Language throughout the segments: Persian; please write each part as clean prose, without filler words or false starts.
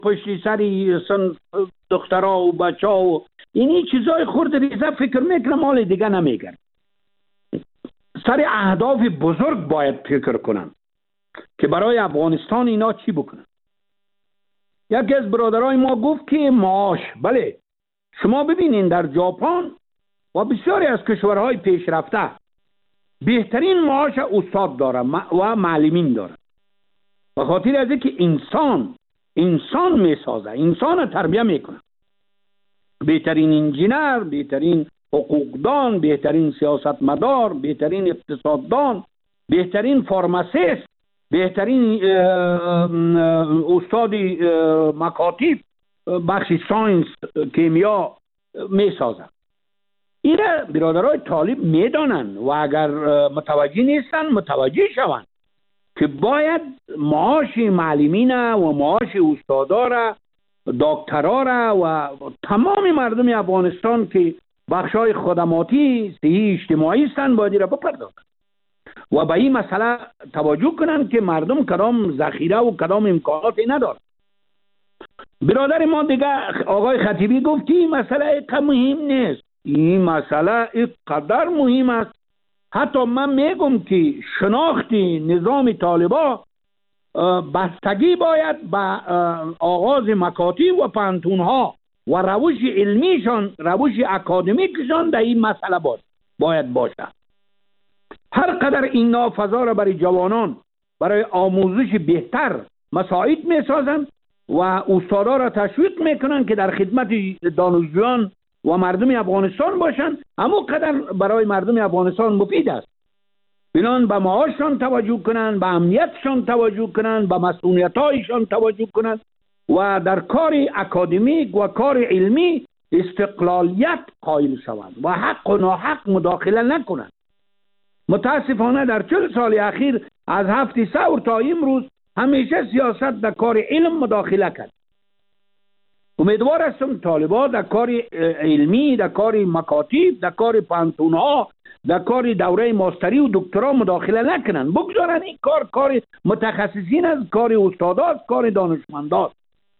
پشت سری دخترها و بچه ها و اینی چیزای خورد ریزه فکر میکنم مال دیگه نمیگن. سر اهداف بزرگ باید فکر کنن که برای افغانستان اینا چی بکنن. یکی از برادرای ما گفت که معاش، بله شما ببینین در ژاپن و بسیاری از کشورهای پیشرفته بهترین معاش استاد داره و معلمین داره، به خاطر از اینکه انسان میسازه، انسان تربیه میکنه. بهترین انجینر، بهترین حقوقدان، بهترین سیاستمدار، بهترین اقتصاددان، بهترین فارماسیست، بهترین استاد مکاتب بخش ساینس کیمیا میسازه. ایره برادرای طالب میدانن و اگر متوجه نیستن متوجه شوند که باید معاش معلمین و معاش استادا را، دکترا را و تمام مردم افغانستان که بخشای خدماتی صحی اجتماعی هستند باید را بپردازند و به این مسئله توجه کنند که مردم کدام ذخیره و کدام امکاناتی ندارد. برادر ما دیگه آقای خطیبی گفت که این مسئله اینقدر مهم نیست. این مسئله اینقدر مهم است، حتی من میگم که شناخت نظام طالبا بستگی باید به آغاز مکاتب و پانتونها و روش علمیشان، روش اکادمیکشان در این مسئله باید باشه. هر قدر اینا فضا را برای جوانان برای آموزش بهتر مساعد میسازن و استادا را تشویق میکنن که در خدمت دانشجویان و مردم افغانستان باشن، اما قدر برای مردم افغانستان مفید است. بنان به معاششان توجه کنن، به امنیتشان توجه کنن، به مسئولیت‌هایشان توجه کنن و در کار اکادمیک و کار علمی استقلالیت قائل شوند و حق و ناحق مداخله نکنند. متاسفانه در 40 سال اخیر از هفت ثور تا امروز همیشه سیاست در کار علم مداخله کرد. امیدوار هستم طالبا در کار علمی، در کار مکاتب، در کار پانتونها، در کار دوره ماستری و دکترا مداخله نکنن، بگذارن این کار متخصصین است، کار استاداست، کار دانشمنداست،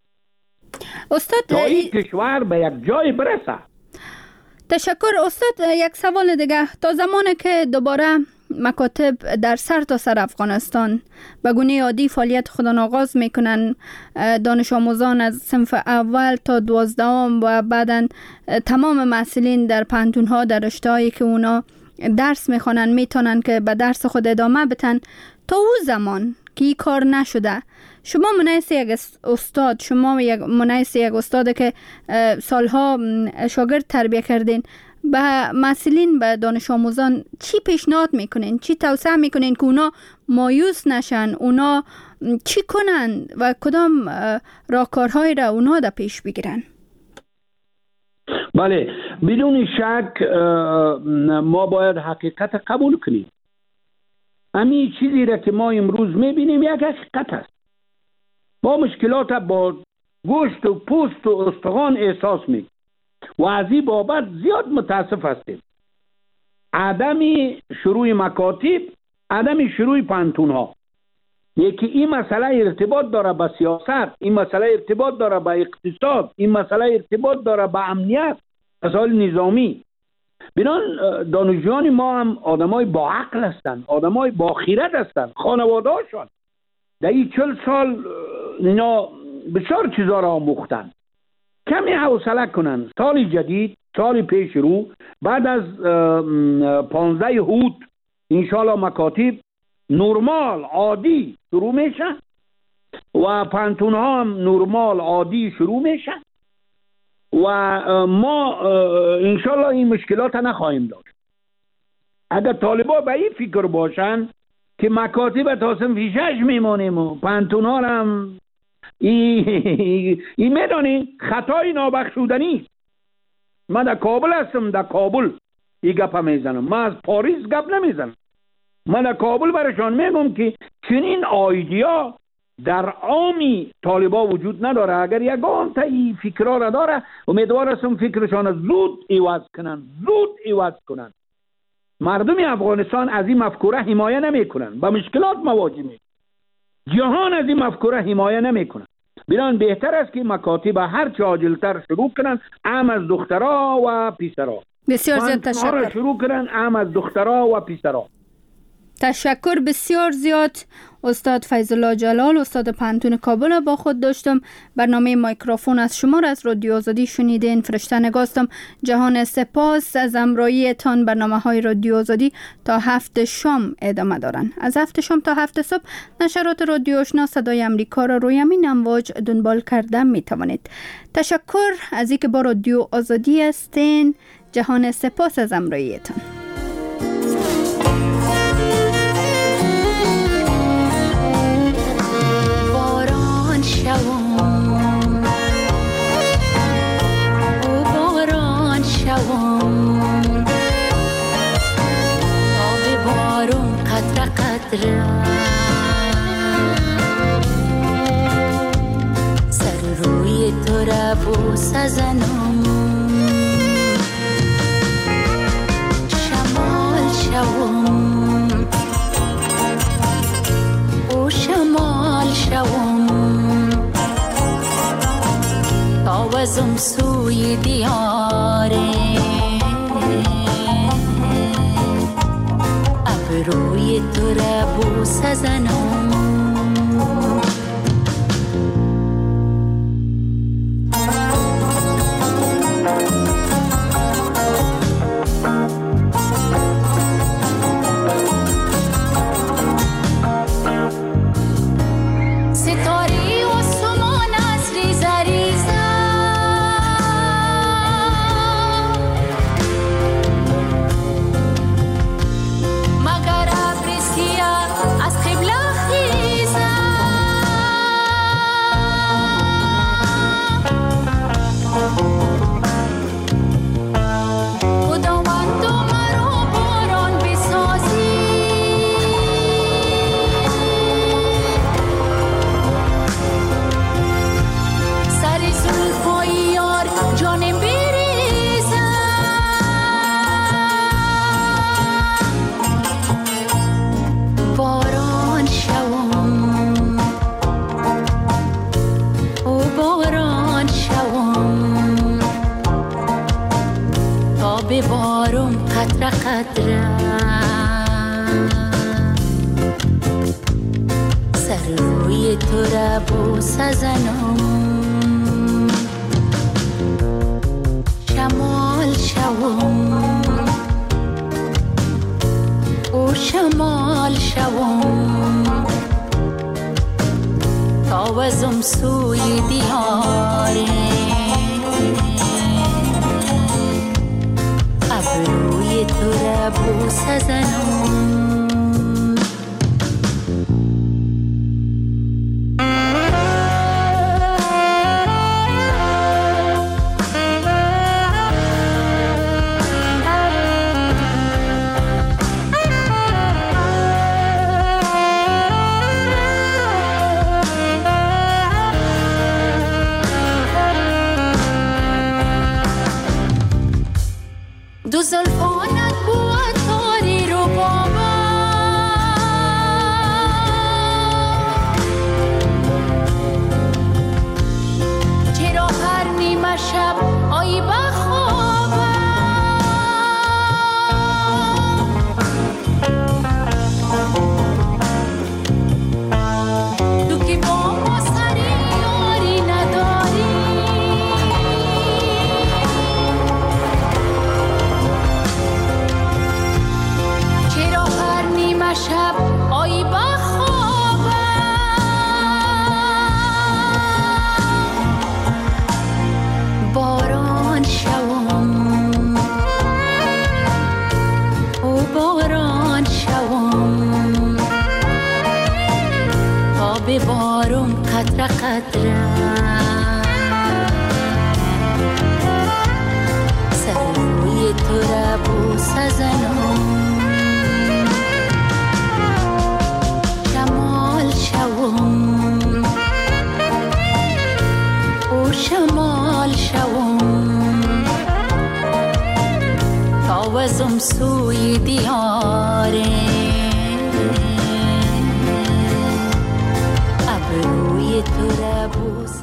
استاد تا این کشور به یک جای برسه. تشکر استاد. یک سوال دیگه، تا زمانی که دوباره مکاتب در سر تا سر افغانستان به گونه عادی فعالیت خودن آغاز میکنن، دانش آموزان از صنف اول تا 12 و بعدن تمام محصلین در پانتونها در رشته‌هایی که اونا درس میخوانن میتونن که به درس خود ادامه بدن. تا اون زمان که این کار نشده، شما منیس یک استاد، شما منیس یک استاد که سالها شاگرد تربیه کردین، به مسئولین، به دانش آموزان چی پیشنهاد میکنین؟ چی توصیه میکنین که اونا مایوس نشن؟ اونا چی کنن و کدام راهکارهایی را اونا در پیش بگیرن؟ بله، بدون شک ما باید حقیقت قبول کنیم. همین چیزی را که ما امروز میبینیم یک حقیقت است. ما مشکلات با گوشت و پوست و استخوان احساس میکنیم و از این بابت زیاد متاسف هستیم. عدم شروع مکاتب، عدم شروع پانتونها، یکی این مسئله ارتباط داره با سیاست، این مسئله ارتباط داره با اقتصاد، این مسئله ارتباط داره با امنیت، مسائل نظامی. بنان دانشجویان ما هم آدمای با عقل هستند، آدمای با خیرت هستند. خانواده هاشون در این 40 سال اینا بسیار چیزا را آموختن. کمی حوصله کنن، سال جدید، سال پیش رو، بعد از 15 هوت انشالله مکاتب نورمال عادی شروع میشه و پانتون ها هم نورمال عادی شروع میشه و ما انشالله این مشکلات نخواهیم داشت. اگر طالبا به این فکر باشن که مکاتب تا صنف 6 میمانیم و پانتون ها هم این میدانی خطای نابخشودنی. من در کابل هستم، در کابل این گپ میزنم، من از پاریس گپ نمیزنم. من در کابل برشان میگم که چنین آیدیا در عامی طالبا وجود نداره. اگر یگان تا این فکرها را داره، امیدوار هستم فکرشان زود ایواز کنن. مردم افغانستان از این مفکوره حمایه نمی کنن، با مشکلات مواجه می. جهان از این مفکوره حمایه نمی کنن. بنابراین بهتر است که مکاتب هر چه عاجلتر شروع کنن، هم از دخترها و پسرها. بسیار زیاد تشکر. شروع کنن هم از دخترها و پسرها. تشکر بسیار زیاد. استاد فیض الله جلال، استاد پانتون کابل با خود داشتم. برنامه مایکروفون از شما را از رادیو آزادی شنیدین. فرشته نگاستم. جهان سپاس از همراهیتان. برنامه‌های رادیو آزادی تا 7 شام ادامه دارن. از 7 شام تا 7 صبح نشرات رادیو آشنا صدای امریکا را روی همین امواج دنبال کردن می توانید. تشکر از اینکه با رادیو آزادی هستین. جهان سپاس از همراهیتان. سر روی تو را بوس زنم، شمال شوم او شمال شوم، تاوزم سوی دیاره روی تو را بوس زنم. ببارم قطره قطره، سر روی تو را بوس زنم، شمال شوم او شمال شوم، تاوزم سوی دیاره روی تو را بوس زنم. دو زلفانت بود تاری رو بابا، چرا هر نیمه شب آیی بخوابم، تو که با ما سری یاری نداری، شب آیی بخوابم، باران شوم او باران شوم، تا ببارم قطره قطره، سر روی تو را بوس زنم، او شمال شوم، تاوزم سوی دیاره ابروی تو را بوس